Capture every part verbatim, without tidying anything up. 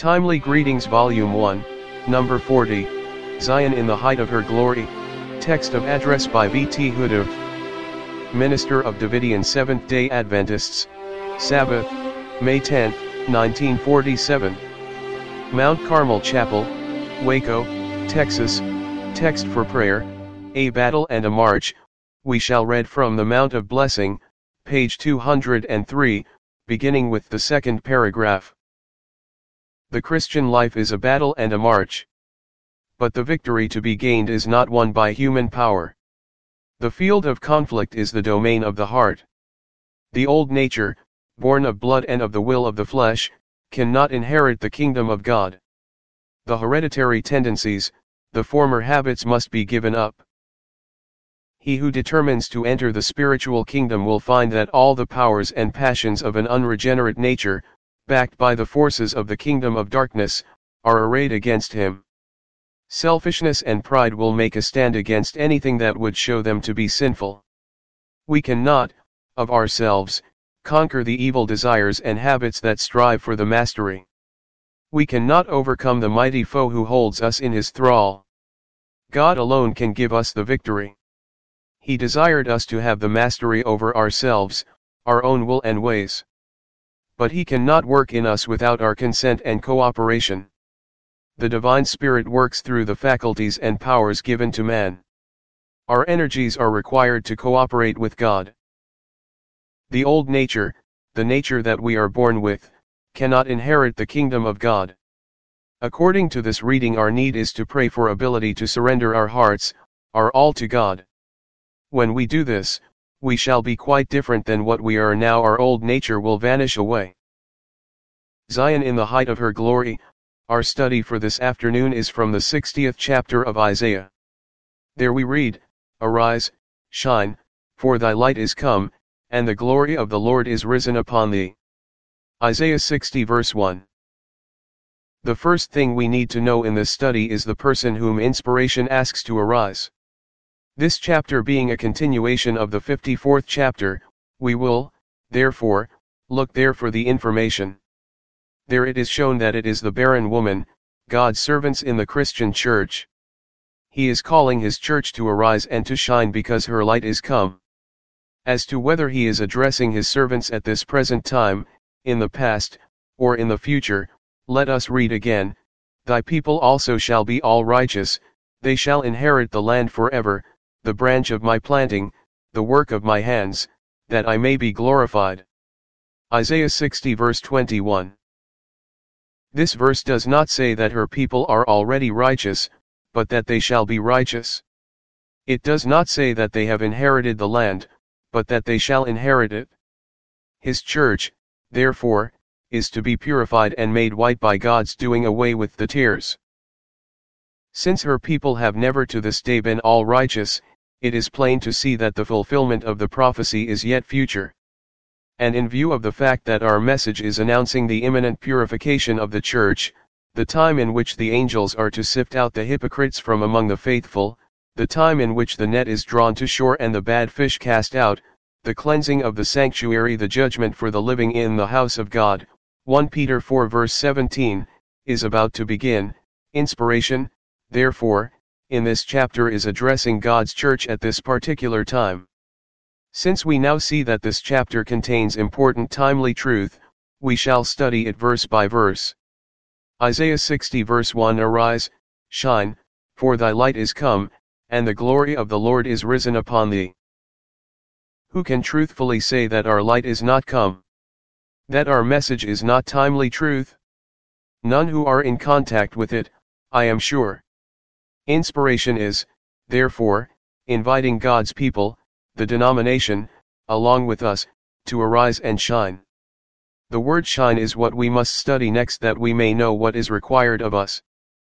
Timely Greetings Volume one, Number forty, Zion in the Height of Her Glory, text of address by V T Hoodov, Minister of Davidian Seventh-day Adventists, Sabbath, May tenth, nineteen forty-seven. Mount Carmel Chapel, Waco, Texas, text for prayer, A Battle and a March. We shall read from the Mount of Blessing, page two hundred three, beginning with the second paragraph. The Christian life is a battle and a march. But the victory to be gained is not won by human power. The field of conflict is the domain of the heart. The old nature, born of blood and of the will of the flesh, cannot inherit the kingdom of God. The hereditary tendencies, the former habits must be given up. He who determines to enter the spiritual kingdom will find that all the powers and passions of an unregenerate nature, backed by the forces of the kingdom of darkness, are arrayed against him. Selfishness and pride will make a stand against anything that would show them to be sinful. We cannot, of ourselves, conquer the evil desires and habits that strive for the mastery. We cannot overcome the mighty foe who holds us in his thrall. God alone can give us the victory. He desired us to have the mastery over ourselves, our own will and ways. But he cannot work in us without our consent and cooperation. The divine spirit works through the faculties and powers given to man. Our energies are required to cooperate with God. The old nature, the nature that we are born with, cannot inherit the kingdom of God. According to this reading, our need is to pray for ability to surrender our hearts, our all to God. When we do this, we shall be quite different than what we are now. Our old nature will vanish away. Zion in the height of her glory. Our study for this afternoon is from the sixtieth chapter of Isaiah. There we read, Arise, shine, for thy light is come, and the glory of the Lord is risen upon thee. Isaiah sixty verse one. The first thing we need to know in this study is the person whom inspiration asks to arise. This chapter being a continuation of the fifty-fourth chapter, we will, therefore, look there for the information. There it is shown that it is the barren woman, God's servants in the Christian church. He is calling his church to arise and to shine because her light is come. As to whether he is addressing his servants at this present time, in the past, or in the future, let us read again, Thy people also shall be all righteous, they shall inherit the land forever, the branch of my planting, the work of my hands, that I may be glorified. Isaiah sixty verse twenty-one. This verse does not say that her people are already righteous, but that they shall be righteous. It does not say that they have inherited the land, but that they shall inherit it. His church, therefore, is to be purified and made white by God's doing away with the tears. Since her people have never to this day been all righteous, it is plain to see that the fulfillment of the prophecy is yet future. And in view of the fact that our message is announcing the imminent purification of the church, the time in which the angels are to sift out the hypocrites from among the faithful, the time in which the net is drawn to shore and the bad fish cast out, the cleansing of the sanctuary, the judgment for the living in the house of God, First Peter four verse seventeen, is about to begin. Inspiration, therefore, in this chapter is addressing God's church at this particular time. Since we now see that this chapter contains important timely truth, we shall study it verse by verse. Isaiah sixty verse one. Arise, shine, for thy light is come, and the glory of the Lord is risen upon thee. Who can truthfully say that our light is not come? That our message is not timely truth? None who are in contact with it, I am sure. Inspiration is, therefore, inviting God's people, the denomination, along with us, to arise and shine. The word shine is what we must study next that we may know what is required of us.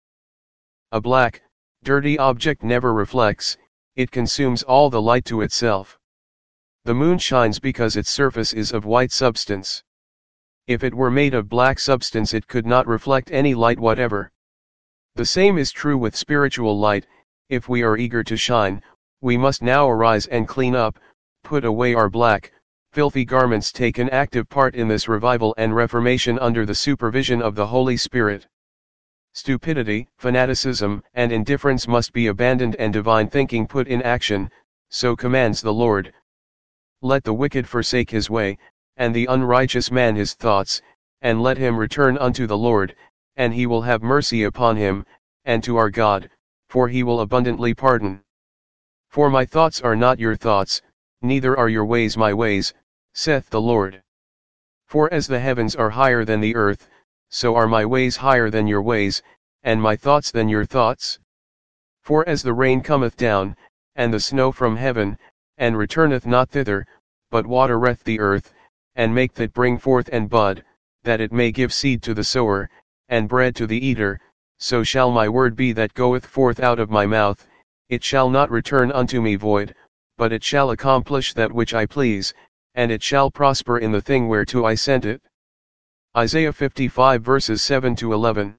A black, dirty object never reflects, it consumes all the light to itself. The moon shines because its surface is of white substance. If it were made of black substance, it could not reflect any light whatever. The same is true with spiritual light. If we are eager to shine, we must now arise and clean up, put away our black, filthy garments take an active part in this revival and reformation under the supervision of the Holy Spirit. Stupidity, fanaticism, and indifference must be abandoned and divine thinking put in action, so commands the Lord. Let the wicked forsake his way, and the unrighteous man his thoughts, and let him return unto the Lord, and he will have mercy upon him, and to our God, for he will abundantly pardon. For my thoughts are not your thoughts, neither are your ways my ways, saith the Lord. For as the heavens are higher than the earth, so are my ways higher than your ways, and my thoughts than your thoughts. For as the rain cometh down, and the snow from heaven, and returneth not thither, but watereth the earth, and maketh it bring forth and bud, that it may give seed to the sower, and bread to the eater, so shall my word be that goeth forth out of my mouth, it shall not return unto me void, but it shall accomplish that which I please, and it shall prosper in the thing whereto I sent it. Isaiah fifty-five verses seven to eleven.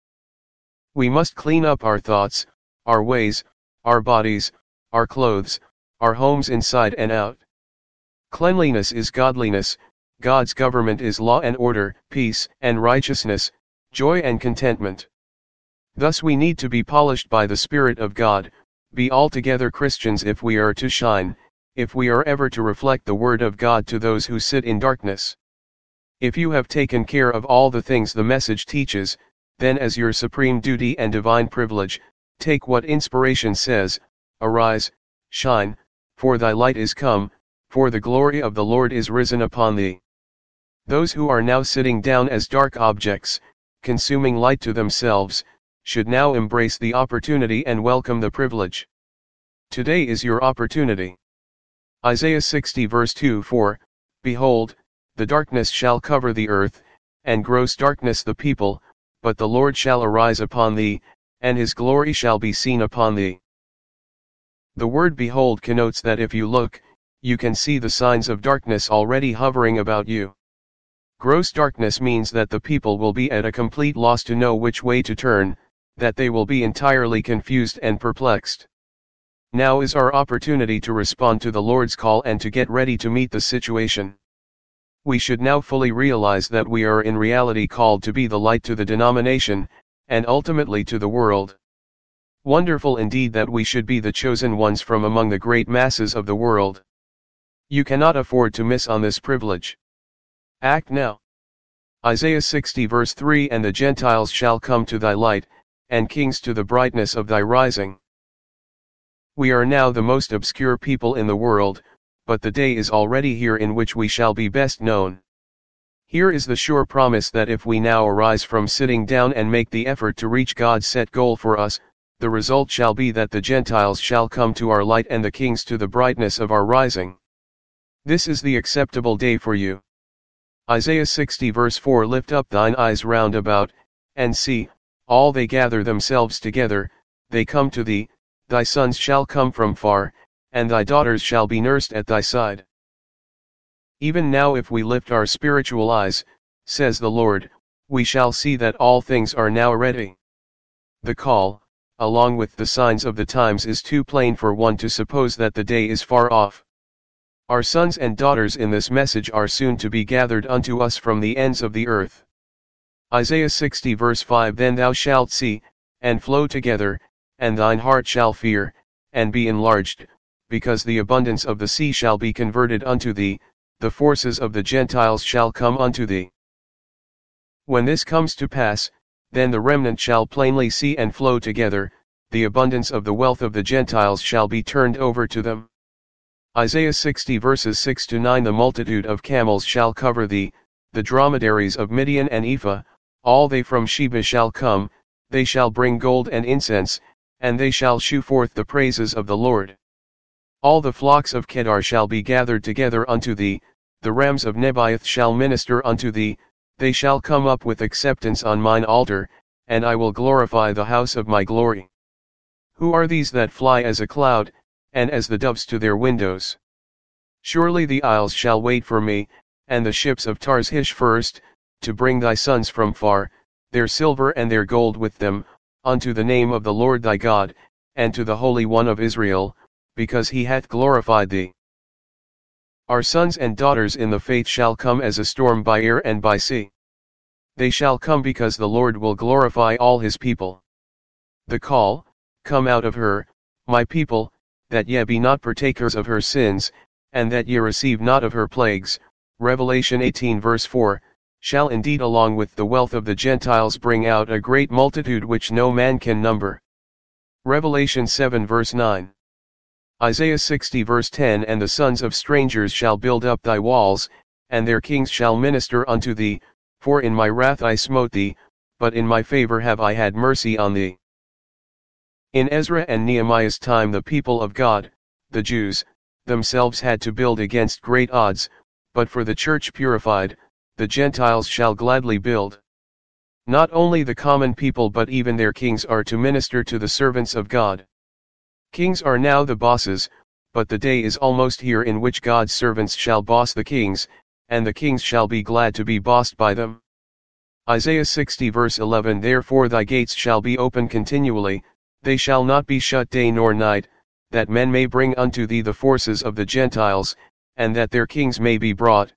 We must clean up our thoughts, our ways, our bodies, our clothes, our homes inside and out. Cleanliness is godliness, God's government is law and order, peace and righteousness, joy and contentment. Thus we need to be polished by the Spirit of God, be altogether Christians if we are to shine, if we are ever to reflect the Word of God to those who sit in darkness. If you have taken care of all the things the message teaches, then as your supreme duty and divine privilege, take what inspiration says, arise, shine, for thy light is come, for the glory of the Lord is risen upon thee. Those who are now sitting down as dark objects, consuming light to themselves, should now embrace the opportunity and welcome the privilege. Today is your opportunity. Isaiah sixty verse two four, Behold, the darkness shall cover the earth, and gross darkness the people, but the Lord shall arise upon thee, and his glory shall be seen upon thee. The word behold connotes that if you look, you can see the signs of darkness already hovering about you. Gross darkness means that the people will be at a complete loss to know which way to turn, that they will be entirely confused and perplexed. Now is our opportunity to respond to the Lord's call and to get ready to meet the situation. We should now fully realize that we are in reality called to be the light to the denomination, and ultimately to the world. Wonderful indeed that we should be the chosen ones from among the great masses of the world. You cannot afford to miss on this privilege. Act now. Isaiah sixty verse three And the Gentiles shall come to thy light, and kings to the brightness of thy rising. We are now the most obscure people in the world, but the day is already here in which we shall be best known. Here is the sure promise that if we now arise from sitting down and make the effort to reach God's set goal for us, the result shall be that the Gentiles shall come to our light and the kings to the brightness of our rising. This is the acceptable day for you. Isaiah sixty verse four Lift up thine eyes round about, and see, all they gather themselves together, they come to thee, thy sons shall come from far, and thy daughters shall be nursed at thy side. Even now if we lift our spiritual eyes, says the Lord, we shall see that all things are now ready. The call, along with the signs of the times, is too plain for one to suppose that the day is far off. Our sons and daughters in this message are soon to be gathered unto us from the ends of the earth. Isaiah sixty verse five Then thou shalt see, and flow together, and thine heart shall fear, and be enlarged, because the abundance of the sea shall be converted unto thee, the forces of the Gentiles shall come unto thee. When this comes to pass, then the remnant shall plainly see and flow together, the abundance of the wealth of the Gentiles shall be turned over to them. Isaiah sixty verses six to nine The multitude of camels shall cover thee, the dromedaries of Midian and Ephah, all they from Sheba shall come, they shall bring gold and incense, and they shall shew forth the praises of the Lord. All the flocks of Kedar shall be gathered together unto thee, the rams of Nebaioth shall minister unto thee, they shall come up with acceptance on mine altar, and I will glorify the house of my glory. Who are these that fly as a cloud, and as the doves to their windows? Surely the isles shall wait for me, and the ships of Tarshish first, to bring thy sons from far, their silver and their gold with them, unto the name of the Lord thy God, and to the Holy One of Israel, because he hath glorified thee. Our sons and daughters in the faith shall come as a storm by air and by sea. They shall come because the Lord will glorify all his people. The call, come out of her, my people, that ye be not partakers of her sins, and that ye receive not of her plagues, Revelation eighteen verse four, shall indeed along with the wealth of the Gentiles bring out a great multitude which no man can number. Revelation seven verse nine. Isaiah sixty verse ten. And the sons of strangers shall build up thy walls, and their kings shall minister unto thee, for in my wrath I smote thee, but in my favor have I had mercy on thee. In Ezra and Nehemiah's time the people of God, the Jews, themselves had to build against great odds, but for the church purified, the Gentiles shall gladly build. Not only the common people but even their kings are to minister to the servants of God. Kings are now the bosses, but the day is almost here in which God's servants shall boss the kings, and the kings shall be glad to be bossed by them. Isaiah sixty verse eleven. Therefore thy gates shall be open continually, they shall not be shut day nor night, that men may bring unto thee the forces of the Gentiles, and that their kings may be brought.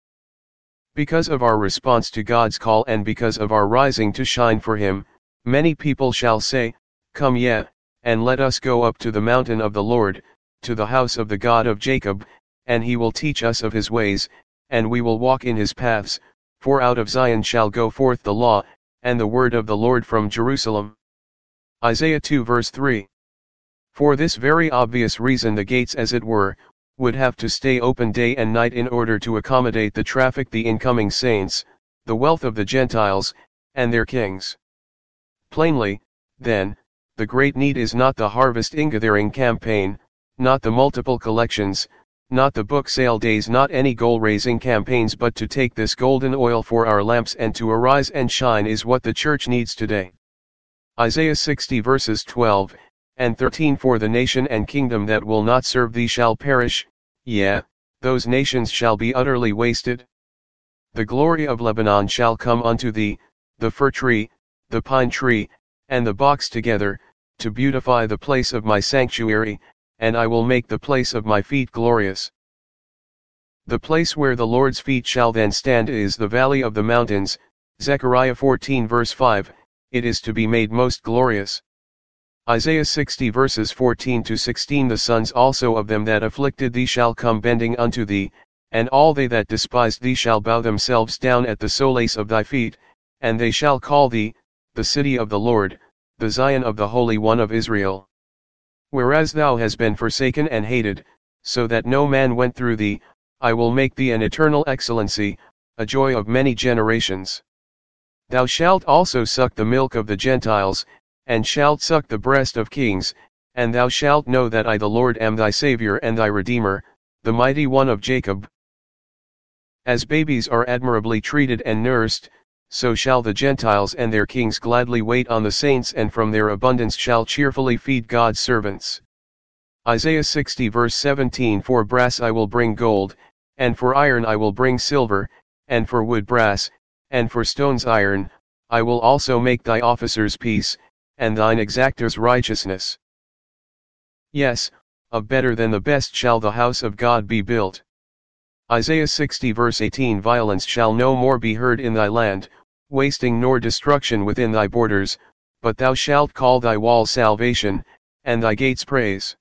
Because of our response to God's call and because of our rising to shine for him, many people shall say, Come ye, and let us go up to the mountain of the Lord, to the house of the God of Jacob, and he will teach us of his ways, and we will walk in his paths, for out of Zion shall go forth the law, and the word of the Lord from Jerusalem. Isaiah two verse three. For this very obvious reason the gates as it were, would have to stay open day and night in order to accommodate the traffic, the incoming saints, the wealth of the Gentiles, and their kings. Plainly, then, the great need is not the harvest ingathering campaign, not the multiple collections, not the book sale days, not any goal-raising campaigns, but to take this golden oil for our lamps and to arise and shine is what the church needs today. Isaiah sixty verses twelve and thirteen. For the nation and kingdom that will not serve thee shall perish, yea, those nations shall be utterly wasted. The glory of Lebanon shall come unto thee, the fir tree, the pine tree, and the box together, to beautify the place of my sanctuary, and I will make the place of my feet glorious. The place where the Lord's feet shall then stand is the valley of the mountains, Zechariah fourteen verse five, it is to be made most glorious. Isaiah sixty verses fourteen to sixteen. The sons also of them that afflicted thee shall come bending unto thee, and all they that despised thee shall bow themselves down at the solace of thy feet, and they shall call thee, the city of the Lord, the Zion of the Holy One of Israel. Whereas thou hast been forsaken and hated, so that no man went through thee, I will make thee an eternal excellency, a joy of many generations. Thou shalt also suck the milk of the Gentiles, and shalt suck the breast of kings, and thou shalt know that I the Lord am thy Saviour and thy Redeemer, the mighty one of Jacob. As babies are admirably treated and nursed, so shall the Gentiles and their kings gladly wait on the saints, and from their abundance shall cheerfully feed God's servants. Isaiah sixty verse seventeen. For brass I will bring gold, and for iron I will bring silver, and for wood brass, and for stones iron, I will also make thy officers peace, and thine exactors righteousness. Yes, of better than the best shall the house of God be built. Isaiah sixty verse eighteen. Violence shall no more be heard in thy land, wasting nor destruction within thy borders, but thou shalt call thy walls salvation, and thy gates praise.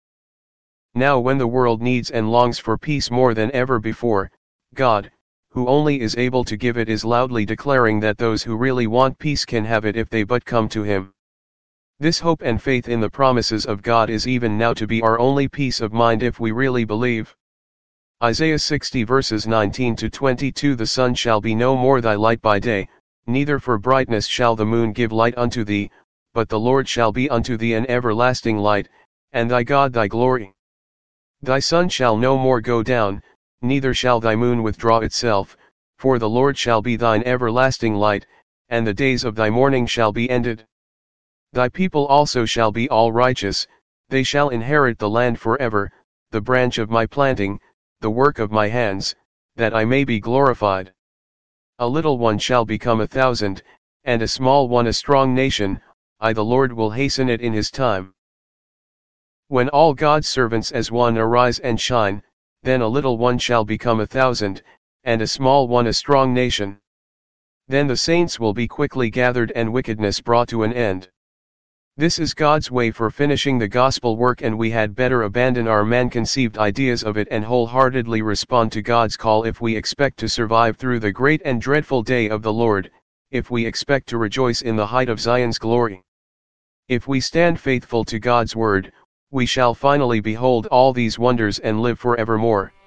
Now when the world needs and longs for peace more than ever before, God, who only is able to give it, is loudly declaring that those who really want peace can have it if they but come to him. This hope and faith in the promises of God is even now to be our only peace of mind if we really believe. Isaiah sixty verses nineteen to twenty-two. The sun shall be no more thy light by day, neither for brightness shall the moon give light unto thee, but the Lord shall be unto thee an everlasting light, and thy God thy glory. Thy sun shall no more go down, neither shall thy moon withdraw itself, for the Lord shall be thine everlasting light, and the days of thy mourning shall be ended. Thy people also shall be all righteous, they shall inherit the land forever, the branch of my planting, the work of my hands, that I may be glorified. A little one shall become a thousand, and a small one a strong nation, I the Lord will hasten it in his time. When all God's servants as one arise and shine, then a little one shall become a thousand, and a small one a strong nation. Then the saints will be quickly gathered and wickedness brought to an end. This is God's way for finishing the gospel work, and we had better abandon our man-conceived ideas of it and wholeheartedly respond to God's call if we expect to survive through the great and dreadful day of the Lord, if we expect to rejoice in the height of Zion's glory. If we stand faithful to God's word, we shall finally behold all these wonders and live forevermore.